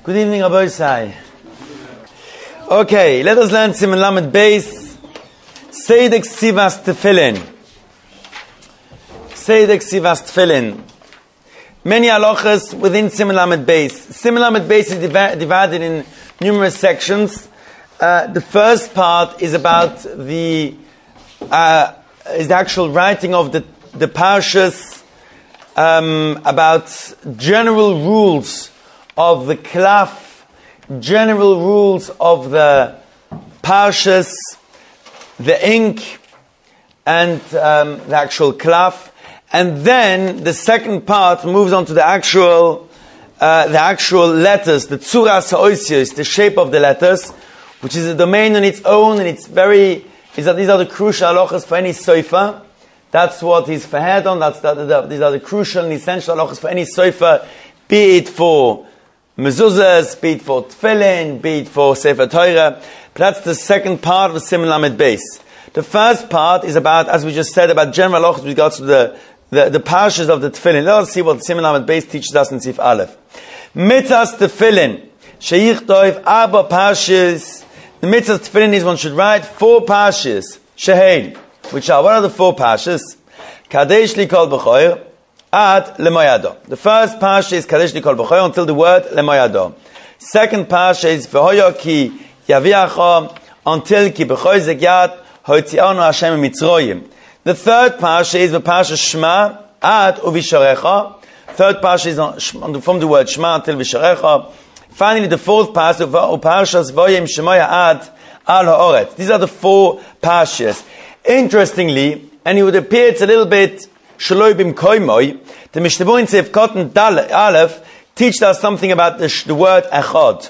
Good evening, Rabbi Sai. Okay, let us learn Siman Lamed Beis. Seidek Sivas Tefillin. Seidek Sivas Tefillin. Many halachas within Siman Lamed Beis. Siman Lamed Beis is divided in numerous sections. The first part is about the actual writing of the parshas, about general rules of the klaf, general rules of the parshas, the ink, and the actual klaf. And then the second part moves on to the actual letters, the tzuras ha'oisios, the shape of the letters, which is a domain on its own, and these are the crucial halachas for any sofer. That's what he's fahed on. These are the crucial and essential halachas for any sofer, be it for mezuzahs, be it for tefillin, be it for sefer Torah. But that's the second part of the Siman Lamed Beis. The first part is about, as we just said, about general halachas with regards to the parshas of the tefillin. Let us see what the Siman Lamed Beis teaches us in Sif Aleph. Mitzvahs tefillin sheyichtov arba parshas. The mitzvah tefillin is one should write 4 parshas shehein, which are, what are the 4 parshas? Kadesh li kol b'choir ad lemoyado. The first parsha is Kadesh li kol b'choir until the word lemoyado. Second parsha is v'hoyo ki yaviacho until ki b'choir zegyat hoitzianu Hashem mitzroyim. The third parsha is the parsha Shema ad uvisharecha. Third parsha is from the word Shema until visharecha. Finally, the fourth parsha, Parshas Voyim Shemoya Ad Al Ha'oretz. These are the 4 parshas. Interestingly, and it would appear it's a little bit Shaloi Bim Koimoi, the Mishnah Berurah in Seif Kotten Aleph teaches us something about the word Echad.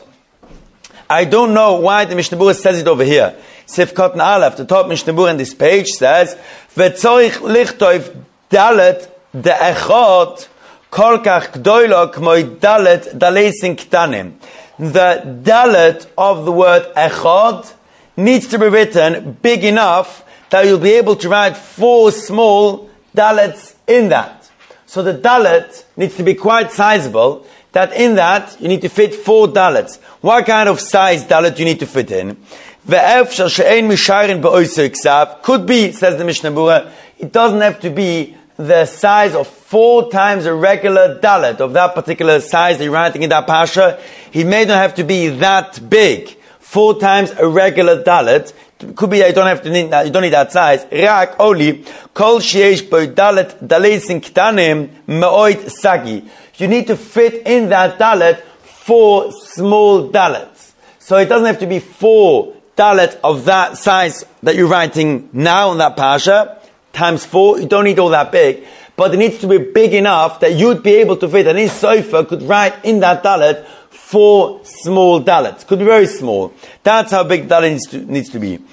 I don't know why the Mishnah Berurah says it over here. Seif Kotten Aleph, the top Mishnah Berurah on this page says, V'tzorich lichtov dalet de Echad Kolkach gdoilo k'moi dalet daleisin ktanim. The dalet of the word echad needs to be written big enough that you'll be able to write 4 small dalets in that. So the dalet needs to be quite sizable, that in that you need to fit 4 dalets. What kind of size dalet you need to fit in? Ve'efshar she'ein misharin be'oiser ksav. Could be, says the Mishnah Berurah, it doesn't have to be the size of 4 times a regular dalet of that particular size that you're writing in that parsha. It may not have to be that big. 4 times a regular dalet. Could be you don't need that size. Rak only kol sheyesh bo dalet daleisin ktanim me'oid sagi. You need to fit in that dalet 4 small dalets. So it doesn't have to be 4 dalet of that size that you're writing now in that parsha. Times 4, you don't need all that big, but it needs to be big enough that you'd be able to fit, and any sofer could write in that dalet 4 small dalets. Could be very small. That's how big dalet needs to be.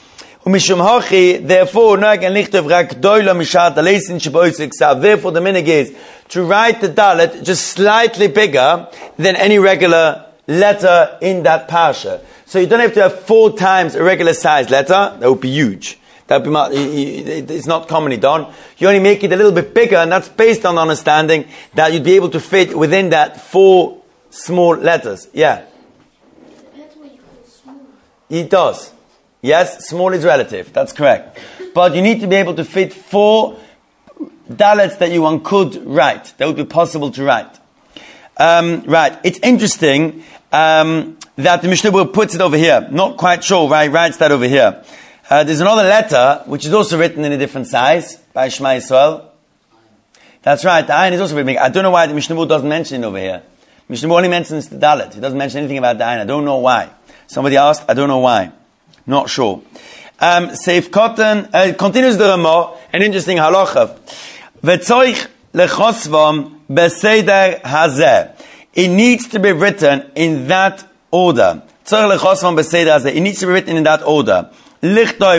Therefore, the minhag is to write the dalet just slightly bigger than any regular letter in that parsha. So you don't have to have 4 times a regular size letter. That would be huge. It's not commonly done. You only make it a little bit bigger, and that's based on the understanding that you'd be able to fit within that 4 small letters. Yeah? Depends what you call small. It does. Yes, small is relative. That's correct. But you need to be able to fit 4 dalets that you could write. That would be possible to write. Right. It's interesting that the Mishnah Berurah puts it over here. Not quite sure why he writes that over here. There's another letter, which is also written in a different size, by Shema Yisrael. That's right, the ayin is also very big. I don't know why the Mishnah Berurah doesn't mention it over here. Mishnah Berurah only mentions the dalet. He doesn't mention anything about the ayin. I don't know why. Somebody asked, I don't know why. Not sure. Seif Kotten, continues the Ramah, an interesting halacha. V'tzoich lechosvam beseder hazeh. It needs to be written in that order. Tzoich lechosvam beseder hazeh. It needs to be written in that order. You need to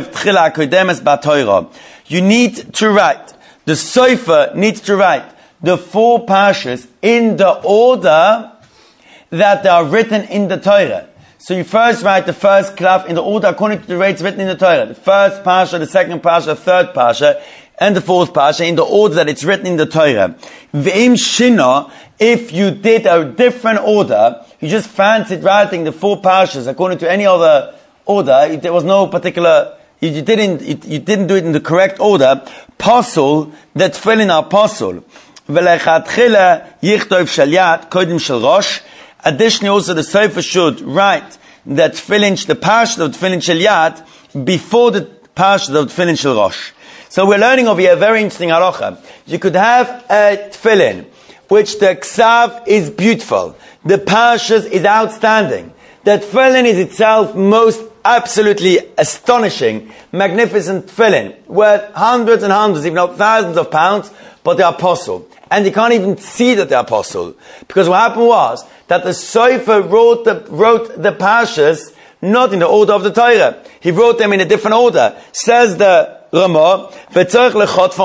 write, the sofer needs to write the 4 parshas in the order that they are written in the Torah. So you first write the first klaf in the order according to the rates written in the Torah. The first parsha, the second parsha, the third parsha, and the fourth parsha in the order that it's written in the Torah. V'im shina, if you did a different order, you just fancied writing the 4 parshas according to any other order, there was no particular, you didn't do it in the correct order, pasul, that tefillin are pasul. V'lechatchila yichtov shalyat kodim shel rosh. Additionally, also the Sofer should write that tefillin, the parsha of tefillin shalyat, before the parsha of tefillin shel rosh. So we're learning over here a very interesting halacha. You could have a tefillin, which the ksav is beautiful, the parshas is outstanding, the tefillin is itself most absolutely astonishing, magnificent tefillin, worth hundreds and hundreds, if not thousands of pounds, but they are pasul. And you can't even see that they are pasul. Because what happened was that the Sofer wrote the parshas not in the order of the Torah. He wrote them in a different order. Says the Ramah, they need to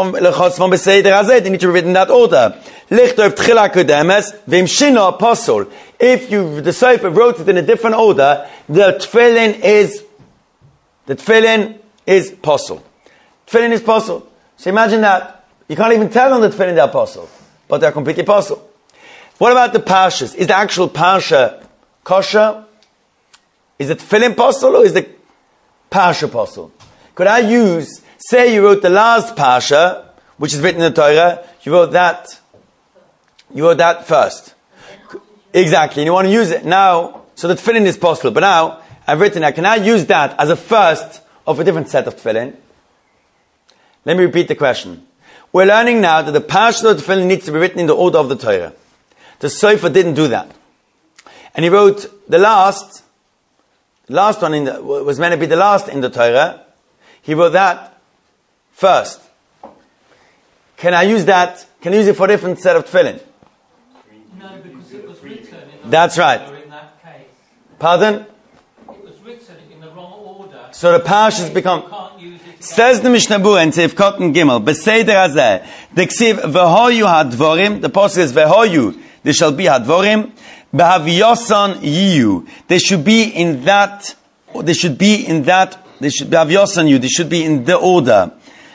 be written in that order. If the Sofer wrote it in a different order, the tefillin is pasul. Tefillin is pasul. So imagine that. You can't even tell on the tefillin they are pasul, but they are completely pasul. What about the parshas? Is the actual parsha kosher? Is the tefillin pasul or is the parsha pasul? Could I use, say you wrote the last parsha, which is written in the Torah, you wrote that first. Exactly, and you want to use it now, so the tefillin is pasul, but now, I've written that, can I use that as a first of a different set of tefillin? Let me repeat the question. We're learning now that the parsha of the tefillin needs to be written in the order of the Torah. The Sofer didn't do that. And he wrote the last one was meant to be the last in the Torah. He wrote that first. Can I use that? Can I use it for a different set of tefillin? No, because it was written in That's right. in that case. Pardon? It was written in the wrong order. So the parshas become... Says the Mishnah Berurah in Seif Cotton Gimel, Beseder Hazeh, the Ksiv, V'hoyu hadvorim, the Pasuk is V'hoyu, there shall be hadvorim, B'havyosan yiyu, they should be in that, they should be B'havyosan yiyu, they should be in the order.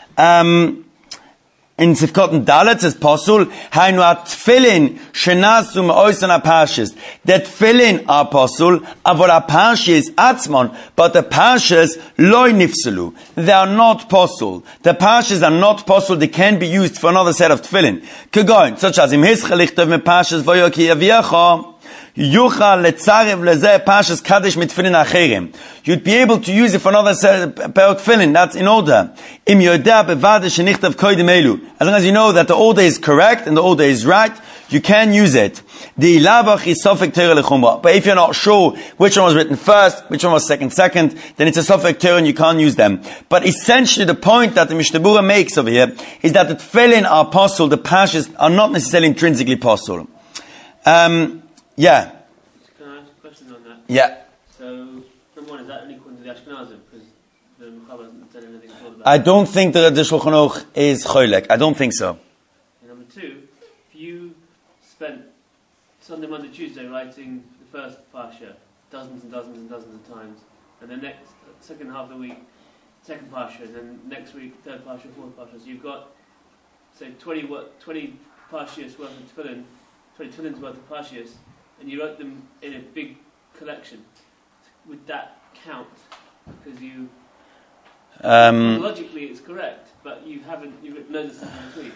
In Seif Cotton Dalet says pasul, Hainu atfilin shenasu me'oisan ha-parshas. That tefillin are pasul, avol ha-parshas atzmon, but the parshas loy nifselu. They are not pasul. The parshas are not pasul, they can be used for another set of tefillin. Kegoin, such as im hischel lichtov me parshas voyo ki yaviacha, yuchal letzarev lezeh parshas kadesh mit tefillin acherim. You'd be able to use it for another pair of tefillin. That's in order. Im yodah bevade shenichtav koidim elu. As long as you know that the order is correct and the order is right, you can use it. The ilavach is sofek Torah lechumra. But if you're not sure which one was written first, which one was second, then it's a sofek Torah and you can't use them. But essentially the point that the Mishnah Berurah makes over here is that the tefillin are pasul, the parshas are not necessarily intrinsically pasul. Yeah. Can I ask a question on that? Yeah. So, number one, is that only according to the Ashkenazim? Because the Mechaber hasn't said anything at all about I don't think that the Shulchan Aruch is choilek. I don't think so. And number two, if you spent Sunday, Monday, Tuesday writing the first parsha dozens and dozens and dozens of times, and the next, second half of the week, second parsha, and then next week, third parsha, fourth parsha, so you've got, say, 20 parshias worth of tefillin, 20 tefillins worth of parshias, and you wrote them in a big collection, would that count? Because you logically it's correct, but you've written loads of stuff in between.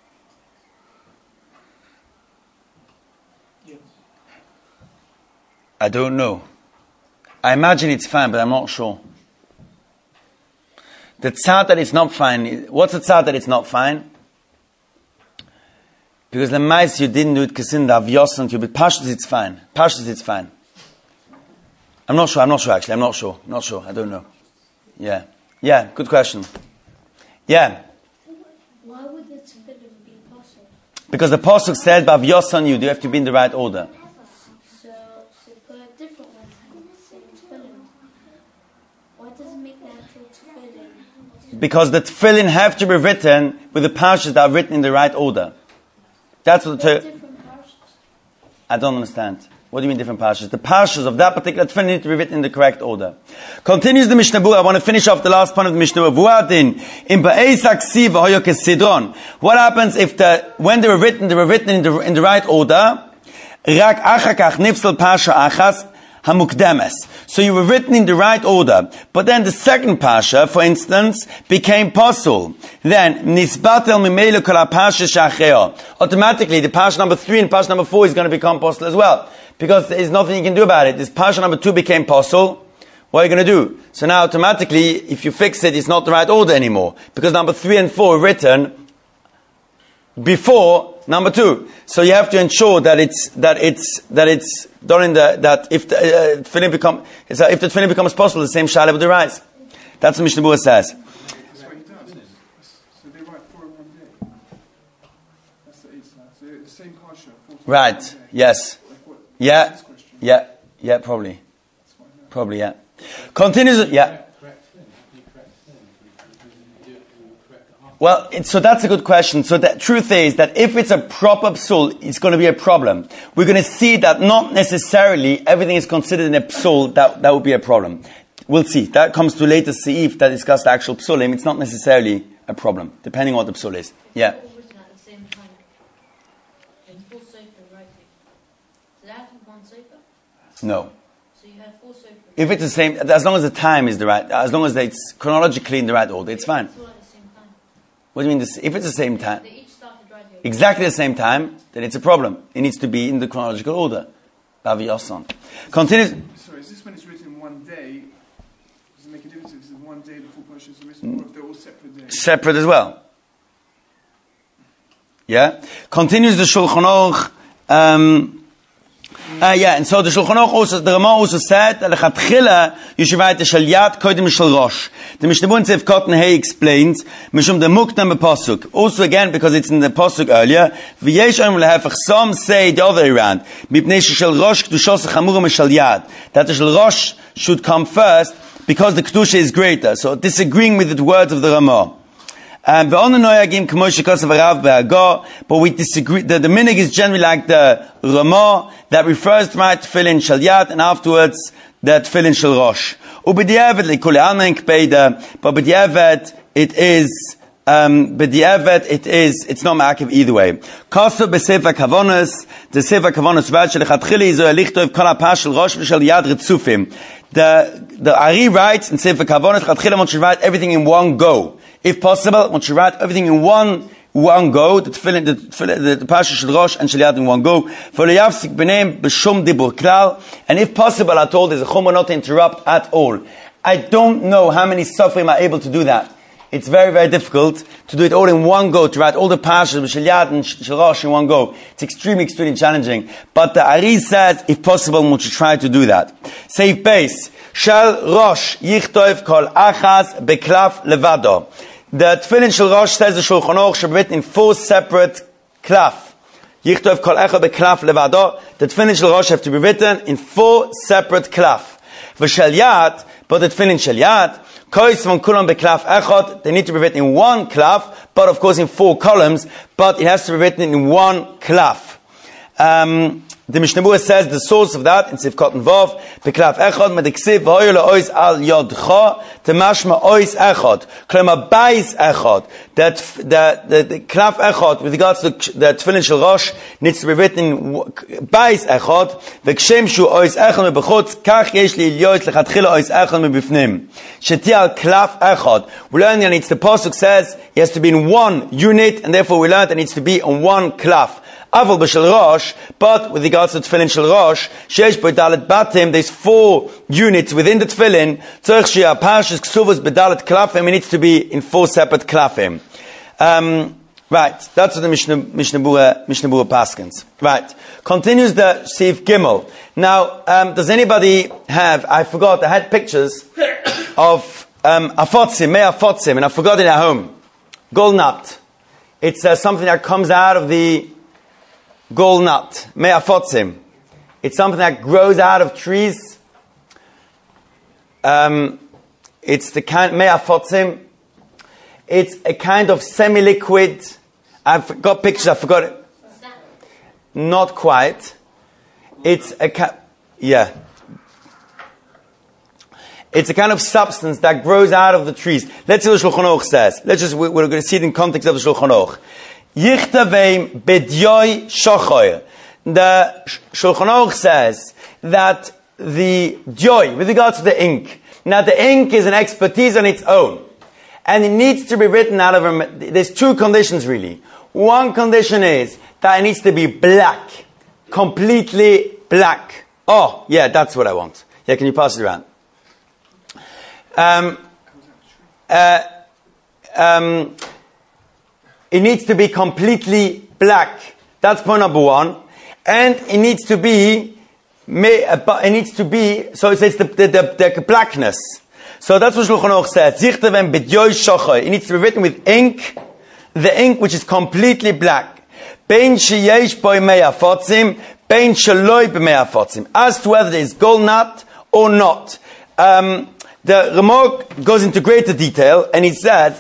Yes. I don't know. I imagine it's fine, but I'm not sure. The tzad that it's not fine, what's the tzad that it's not fine? Because the mice you didn't do it kasin the avyosan to, but pashtus it's fine. Pashtus it's fine. I'm not sure actually. I'm not sure. I don't know. Yeah, good question. Yeah. Why would the tefillin be possible? Because the pasuk said bavyosan you have to be in the right order. So put a different one in the same tefillin. Why does it make the actual tefillin? Because the tefillin have to be written with the parshas that are written in the right order. That's what the Different parshas. I don't understand. What do you mean different parshas? The parshas of that particular tefillin need to be written in the correct order. Continues the Mishnah Berurah. I want to finish off the last part of the Mishnah Berurah. What happens if when they were written in the right order, Rak achakach nifsel pasha achas hamukdemes. So you were written in the right order, but then the second pasha, for instance, became pasul. Then nisbatel mimelu kol pasha shacheo. Automatically, the pasha number 3 and pasha number 4 is going to become pasul as well, because there is nothing you can do about it. This pasha number 2 became pasul. What are you going to do? So now automatically, if you fix it, it's not the right order anymore, because number 3 and 4 are written before number 2. So you have to ensure that it's done in that if the tefillin becomes possible, the same shayla would arise. That's what Mishnah Berurah says. That's what he does. So they write 4 in one day. That's the Eitzah. So the same parsha. Right. Yes. Yeah. Yeah. Probably. Yeah. Continues. Yeah. Well, so that's a good question. So the truth is that if it's a proper psul, it's going to be a problem. We're going to see that not necessarily everything is considered in a psul, that would be a problem. We'll see. That comes to later seif that discuss the actual psulim. It's not necessarily a problem, depending on what the psul is. Yeah. All written at the same time. In full sofer writing. So they have to be one sofer? No. So you have full sofer. If it's the same, as long as the time is the right, as long as it's chronologically in the right order, it's fine. It's all at the same time. What do you mean? If it's the same time, They each started writing. exactly the same time, then it's a problem. It needs to be in the chronological order. Bavi Yosan. Continues. Sorry, is this when it's written in one day? Does it make a difference if it's in one day the full parsha is written, or if they're all separate days? Separate as well. Yeah? Continues the Shulchan Aruch. And so the Shulchan Aruch also, the Rama also said, Lechatchila, you should write the Shel Yad Kodim Shel Rosh. The Mishnah Berurah in Seif Cotton Hay explains, Mishum the Muktam Pasuk. Also again, because it's in the Pasuk earlier, V'yesh Oim Lehefach, some say the other way around, Mipnei Shel Rosh K'dushos Chamurim Shel Yad. That the Shel Rosh should come first, because the Kedusha is greater. So disagreeing with the words of the Rama. But we disagree. The minig is generally like the Rama that refers to my tefillin shel yad and afterwards the tefillin shel rosh. But b'diavad it's not ma'akiv either way. Kasu b'sefer kavonos, the sefer kavonos writes shelechatchili izo elichtov kol ha'pas shel rosh v'shel yad ritzufim. The Ari writes in sefer kavonos chatchila one should write everything in one go. If possible, one should write everything in one go, the Pasha Shel Rosh and Shel Yad in one go. And if possible at all, there's a chumrah not to interrupt at all. I don't know how many Sofrim are able to do that. It's very, very difficult to do it all in one go, to write all the Pashas, Shel Yad and Shel Rosh in one go. It's extremely, extremely challenging. But the Ari says, if possible, one should try to do that. Save base. Shel Rosh Yichtov Kol Achas Beklaf Levado. The Tefillin Shel Rosh, says the Shulchan Aruch, should be written in 4 separate klaf. Yichtov Kol Echad Beklaf Levado. The Tefillin Shel Rosh have to be written in 4 separate klaf. V'Shel Yad, but the Tefillin Shel Yad, Kois von Kulam Beklaf Echad, they need to be written in 1 klaf, but of course in 4 columns, but it has to be written in 1 klaf. The Mishnah Berurah says the source of that in Seif Cotton Vav, Beklaf Echad, Mediksiv, V'hoyu le'ois al yodcha, Temashma ois Echad, Klema Bais Echad. That the Klaf Echad, with regards to the Tefillin Shel Rosh, needs to be written in Bais Echad, V'kshem shu ois Echad mebechutz, Kach yesh li ilyois lechatchila ois Echad mebifnim. Sheti al Klaf Echad. We learn that it's the Pasuk says, it has to be in 1 unit, and therefore we learn that it needs to be on 1 klaf. Aval b'shel Rosh, but with regards to Tefillin Shel Rosh, sheish b'dalet batim, there's 4 units within the Tefillin, tzorich she'ah parshas ksuvos b'dalet klafim, it needs to be in 4 separate klafim. Right, that's what the Mishnah Berurah paskins. Right, continues the Seif Gimel. Now, does anybody have, I forgot, I had pictures of afotzim, mei afotzim, and I forgot it at home. Gold nut. It's something that comes out of the gold nut, me'afotzim. It's something that grows out of trees. It's the kind, me'afotzim. It's a kind of semi-liquid. I've got pictures, I forgot it. Not quite. It's a It's a kind of substance that grows out of the trees. Let's see what the Shulchan Aruch says. We're going to see it in context of the Shulchan Aruch. Yichtavim bedyoy shochoy. the Shulchan Aruch says that the joy, with regards to the ink, now the ink is an expertise on its own, and it needs to be written out of there's two conditions really. One condition is that it needs to be black, completely black. Oh, yeah, that's what I want. Yeah, can you pass it around? It needs to be completely black. That's point number one. And it needs to be, so it says the blackness. So that's what Shulchan Aruch says. It needs to be written with ink, the ink which is completely black. As to whether there is gold nut or not. The Ramok goes into greater detail and he says,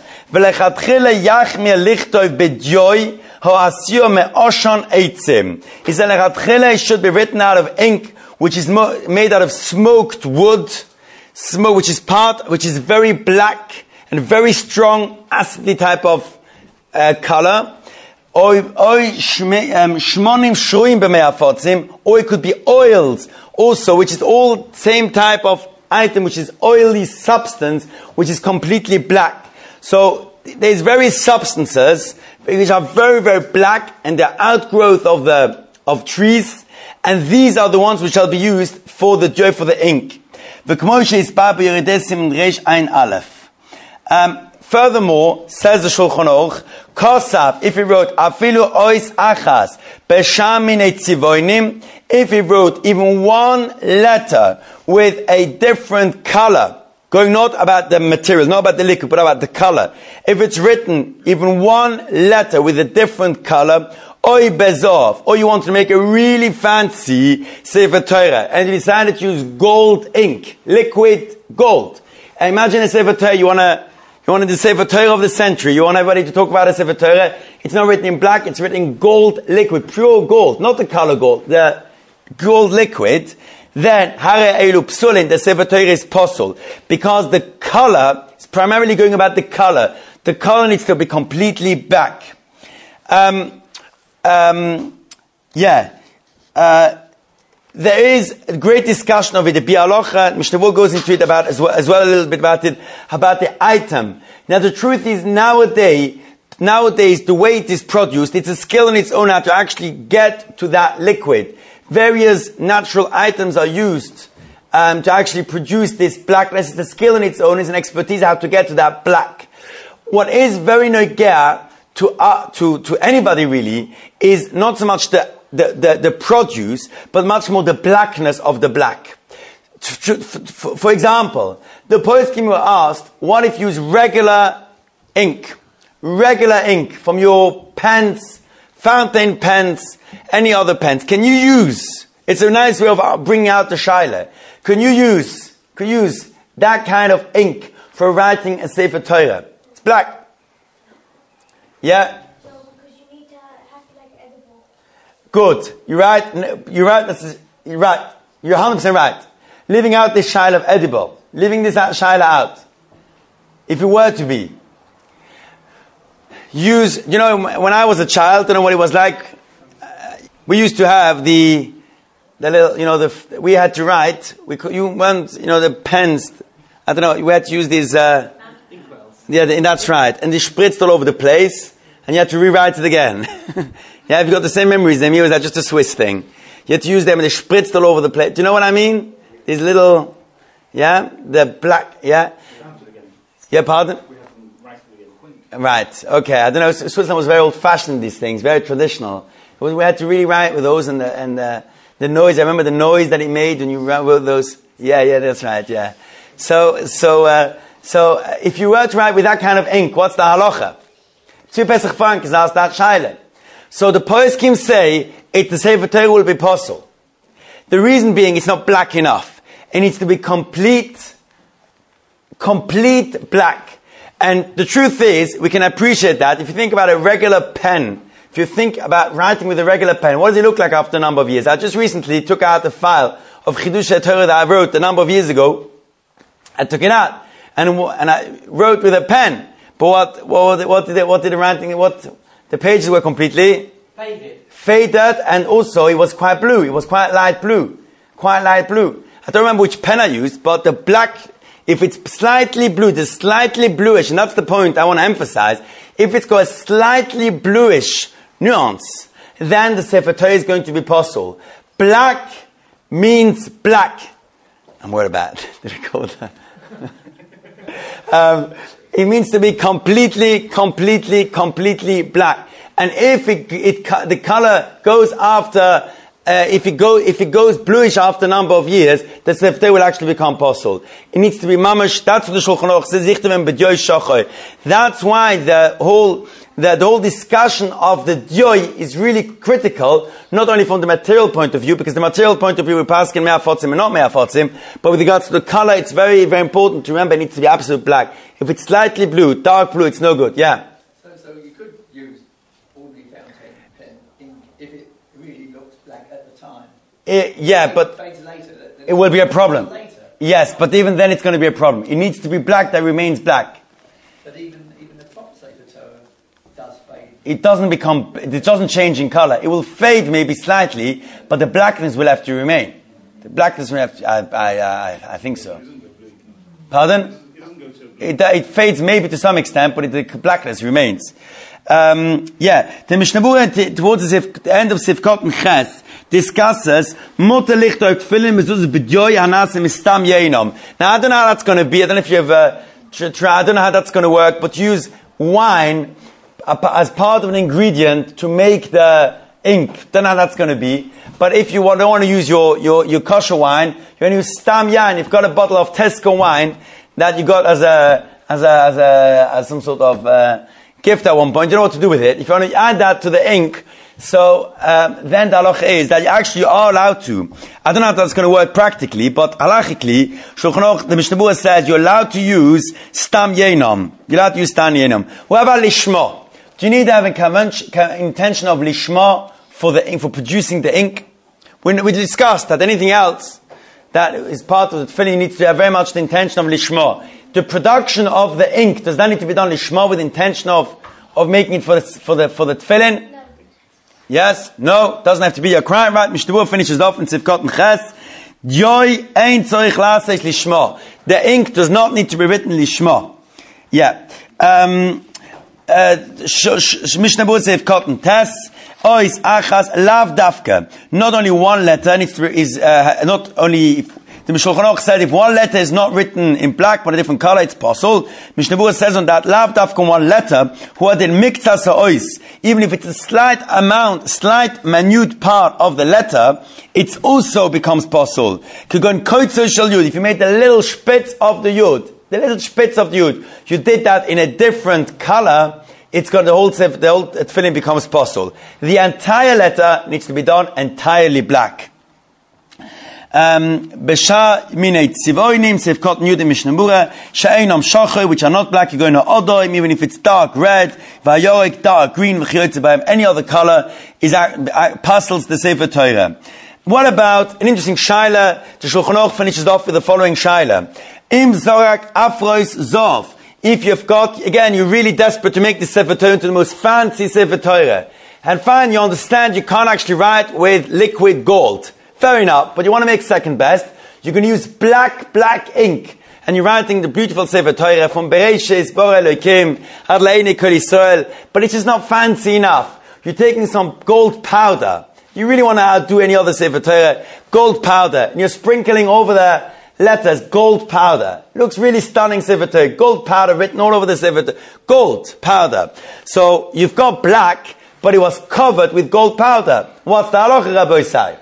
it should be written out of ink which is made out of smoked wood, smoke which is very black and very strong, acidy type of color. Or it could be oils also, which is all same type of item, which is oily substance, which is completely black. So there's various substances which are very, very black, and they're outgrowth of trees, and these are the ones which shall be used for the joy for the ink. Furthermore, says the Shulchan Aruch, Kosav, if he wrote afilu ois achas beshamine tzivonim, if he wrote even one letter with a different color, going not about the material, not about the liquid, but about the color. If it's written even one letter with a different color, oi bezov, or you want to make a really fancy Sefer Torah, and you decided to use gold ink, liquid gold. And imagine a Sefer Torah, you want to do the Sefer Torah of the century. You want everybody to talk about a Sefer Torah. It's not written in black, it's written in gold liquid, pure gold, not the color gold, the gold liquid. Then, Hare Elu Psulin, the Sefer Torah is possible. Because the color is primarily going about the color. The color needs to be completely black. There is a great discussion of it. The Bialocha, Mishnah goes into it about as well a little bit about it, about the item. Now the truth is nowadays the way it is produced, it's a skill in its own how to actually get to that liquid. Various natural items are used to actually produce this blackness. It's a skill in its own, it's an expertise how to get to that black. What is very nogea to anybody really is not so much the produce, but much more the blackness of the black. For example, the poskim were asked, what if you use regular ink from your pens, fountain pens, any other pens? Can you use, it's a nice way of bringing out the shaila, can you use that kind of ink for writing a Sefer Torah? It's black. Yeah? Good. You're right. You're right. You're right. You're 100% right. Living out this shaila of edible. Living this shaila out. If it were to be. When I was a child, I don't know what it was like. We used to have the little, we had to write. The pens. I don't know. We had to use these, that's right. And they spritzed all over the place. And you had to rewrite it again. Yeah, if you got the same memories, then was that just a Swiss thing. You had to use them and they spritzed all over the place. Do you know what I mean? These little, the black, yeah, pardon? Right, okay. I don't know, Switzerland was very old-fashioned, these things, very traditional. We had to really write with those and the noise. I remember the noise that it made when you wrote those. Yeah, that's right, yeah. So if you were to write with that kind of ink, what's the halacha? Two Pesach Frank is asked that shaila. So the poskim say the Sefer Torah will be possible. The reason being it's not black enough. It needs to be complete black. And the truth is, we can appreciate that. If you think about a regular pen, if you think about writing with a regular pen, what does it look like after a number of years? I just recently took out a file of Chidush Torah that I wrote a number of years ago. I took it out and I wrote with a pen. But what did the writing? The pages were completely faded, and also it was quite blue. It was quite light blue. Quite light blue. I don't remember which pen I used, but the black, if it's slightly blue, it's slightly bluish, and that's the point I want to emphasize. If it's got a slightly bluish nuance, then the Sefer Torah is going to be possible. Black means black. I'm worried about it. Did I call that? It means to be completely black. And if the color goes after, if it goes bluish after a number of years, the Sefer Torah will actually become possible. It needs to be mamash. That's what the Shulchan Aruch says. That's why the whole discussion of the dyoy is really critical, not only from the material point of view, because the material point of view we pass in me'afotzim and not me'afotzim, but with regards to the color, it's very, very important to remember it needs to be absolute black. If it's slightly blue, dark blue, it's no good. Yeah. So you could use ordinary fountain pen ink if it really looks black at the time. But it fades later. It will be a problem. Later. Yes, but even then it's going to be a problem. It needs to be black that remains black. But even the proper Sefer Torah does fade. It doesn't change in color. It will fade maybe slightly, but the blackness will have to remain. The blackness will have to, I think so. Pardon? It fades maybe to some extent, but the blackness remains. The Mishnah Berurah towards the end of Sivkot and Ches discusses Mutter licht euch Tefillin mezuzah b'dyoy hanasim mistam yeinom. Now I don't know how that's going to be. I don't know if you have I don't know how that's going to work, but use wine as part of an ingredient to make the ink. Don't know how that's going to be. But if you don't want to use your kosher wine, you want to use stam yain. You've got a bottle of Tesco wine that you got as some sort of gift at one point. You know what to do with it. If you want to add that to the ink, so then the halacha is that you actually are allowed to. I don't know how that's going to work practically, but halachically, Shulchan Aruch, the Mishnah Berurah says you're allowed to use stam yeinam. You're allowed to use stam yeinam. What about lishma? Do you need to have an intention of lishma for the ink, for producing the ink? We discussed that anything else that is part of the tefillin needs to have very much the intention of lishma. The production of the ink, does that need to be done lishma with the intention of making it for the tefillin? No. Yes? No? Doesn't have to be. You're quite right. Mishnah Berurah finishes off in Sivkot and Ches. Dyoy ein tzorich laseis lishma. The ink does not need to be written lishma. Yeah. Mishnah Berurah Sivkot and Tes. Ois achas lav dafka. Not only one letter needs to be, not only, the Shulchan Aruch said if one letter is not written in black but a different color, it's possible. Mishnah Berurah says on that, lav dafka one letter, who had in miktas ha'ois, even if it's a slight minute part of the letter, it also becomes possible. If you made the little spitz of the yud, you did that in a different color, it's got the whole tefillin becomes possible. The entire letter needs to be done entirely black. Besha minei tzivoinim sivkot yudim Mishnah Berurah she'einam shachoy, which are not black, you're going to odoim, even if it's dark red, vayoik dark green, v'chiyotze b'hem, any other color is puzzles the Sefer Torah. What about an interesting shaila? The Shulchan Aruch finishes off with the following shaila: Im zorak afrois zov. If you've got, again, you're really desperate to make the Sefer Torah into the most fancy Sefer Torah, and fine, you understand you can't actually write with liquid gold. Fair enough, but you want to make second best, you can use black ink, and you're writing the beautiful Sefer Torah from Bereshis, Bor Elokim, Ad Le'enei Kol Yisrael, but it's just not fancy enough. You're taking some gold powder. You really want to outdo any other Sefer Torah, gold powder, and you're sprinkling over the letters, gold powder. It looks really stunning, Sefer Torah. Gold powder written all over the Sefer Torah. Gold powder. So, you've got black, but it was covered with gold powder. What's the halacha, Rabbi say?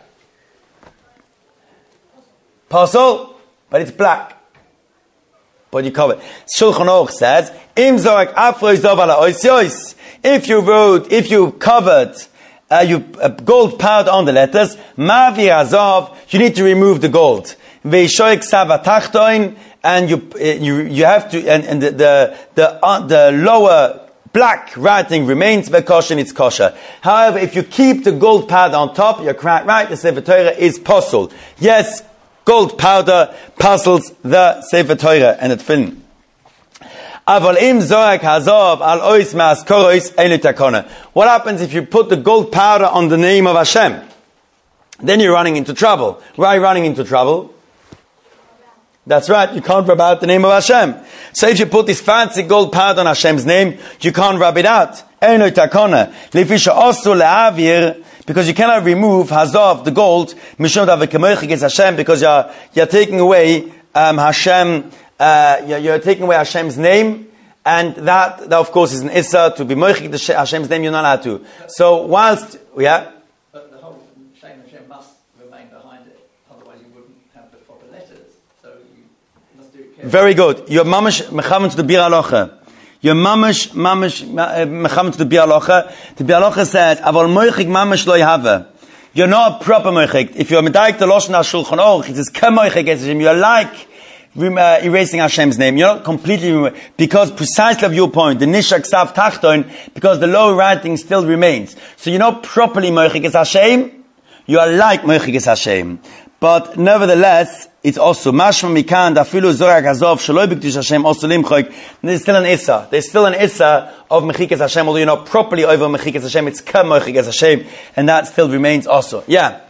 Puzzle, but it's black. But you cover it. Shulchan Aruch says, Im zorak afro zov ala ois yois. If you covered gold powder on the letters, mavi azov, you need to remove the gold. Veishoik savatachtoin, and you have to, and the lower black writing remains kosher, and it's kosher. However, if you keep the gold powder on top, you're quite right, the Sefer Torah is puzzled. Yes, gold powder puzzles the Sefer Torah and the tefillin. Aval im zorak hazov al ois ma'askorois ein takona. What happens if you put the gold powder on the name of Hashem? Then you're running into trouble. Why are you running into trouble? That's right, you can't rub out the name of Hashem. So if you put this fancy gold powder on Hashem's name, you can't rub it out. Ein takona. Lefisha osu le'avir, because you cannot remove hazov, the gold, mishum davar kemoich against Hashem, because you're taking away Hashem. You're taking away Hashem's name, and that of course is an issa to be moichik Hashem's name. You're not allowed to. So whilst but the whole Shem Hashem must remain behind it, otherwise you wouldn't have the proper letters. So you must do it carefully. Very good. You're mamash mechavan to the bir halacha. You're mamash mechavan to the bir halacha. The bir halacha says, "Aval moichik mamash lo yahava." You're not a proper moichik. If you're medaik the lashon Shulchan Aruch, it says kemoichik Hashem. You're like erasing Hashem's name. You're not completely, because precisely of your point, the nishak sav tachton, because the lower writing still remains. So you're not properly moichik Hashem. You are like moichik Hashem. But nevertheless, it's also mashma mikan dafilu zorak hazov shaloi b'kdush Hashem also limchoik. There's still an issa. There's still an issa of mechikas Hashem, although you're not properly over mechikas Hashem. It's ka moichik Hashem, and that still remains also. Yeah.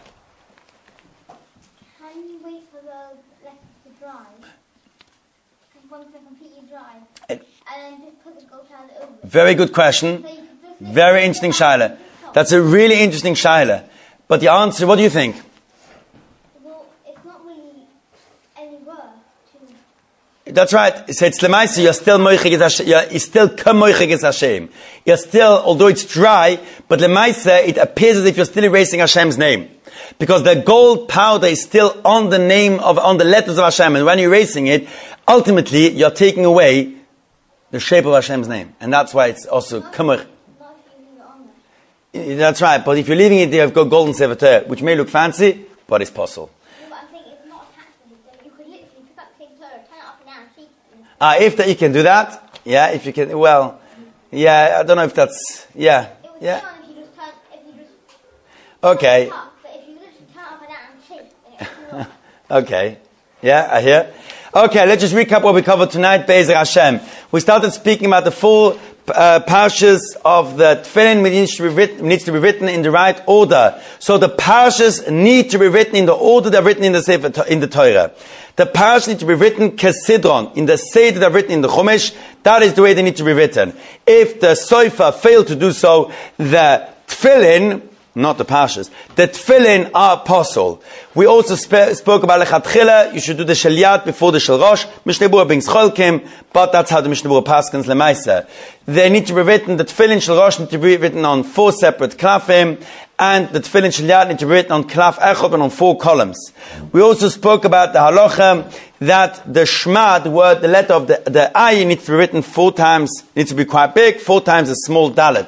Can you wait for the letters to dry? Once they're completely dry, and then just put the gold powder over it? Very good question. So you can just make Very interesting shaila. That's a really interesting shaila. But the answer, what do you think? Well, it's not really any worth to. That's right. So it's lemaisa. You're still moichik Hashem. You're still kamoichik Hashem. You're still, although it's dry, but lemaisa, it appears as if you're still erasing Hashem's name, because the gold powder is still on the name on the letters of Hashem, and when you're erasing it, ultimately you're taking away the shape of Hashem's name, and that's why it's also kamoich. Not if you leave it on there. That's right. But if you're leaving it, you've got golden sefer Torah, which may look fancy, but it's possible. No, but I'm saying it's not attached to it. You could literally pick up the same Torah, turn it up and down, see it. If that you can do that, yeah. If you can, well, yeah. I don't know if that's, yeah, It would yeah. be on if you just turn, if you just Okay, turn it up, but if you literally turn it up and down and shake, then it's not. okay, yeah. I hear. Okay, let's just recap what we covered tonight. Be'ezer Hashem. We started speaking about the full parshas of the tefillin, which needs to be written in the right order. So the parshas need to be written in the order they're written in the Sefer, in the Torah. The parshas need to be written kesidron, in the seder they're written in the Chumash. That is the way they need to be written. If the soifa failed to do so, the tefillin, not the parshas, the tefillin are apostle. We also spoke about lechatchila. You should do the shaliat before the shalrosh. Mishnah Berurah brings cholkim, but that's how the Mishnah Berurah paskins lemaisa. They need to be written. The tefillin shalrosh need to be written on 4 separate klafim, and the tefillin shaliat need to be written on klaf echad and on 4 columns. We also spoke about the halacha that the shema, the word, the letter of the ayin needs to be written 4 times. Needs to be quite big, 4 times a small dalet.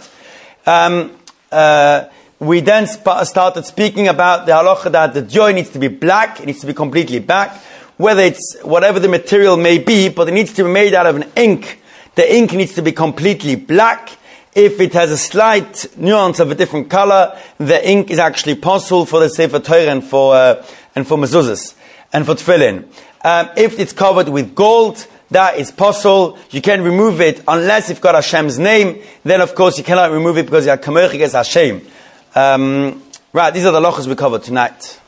We then started speaking about the halacha that the joy needs to be black, it needs to be completely black, whether it's whatever the material may be, but it needs to be made out of an ink. The ink needs to be completely black. If it has a slight nuance of a different color, the ink is actually possible for the Sefer Torah and for mezuzahs and for tefillin. If it's covered with gold, that is possible. You can remove it unless you've got Hashem's name. Then of course you cannot remove it because you are kamoich against Hashem. Right, these are the halachas we covered tonight.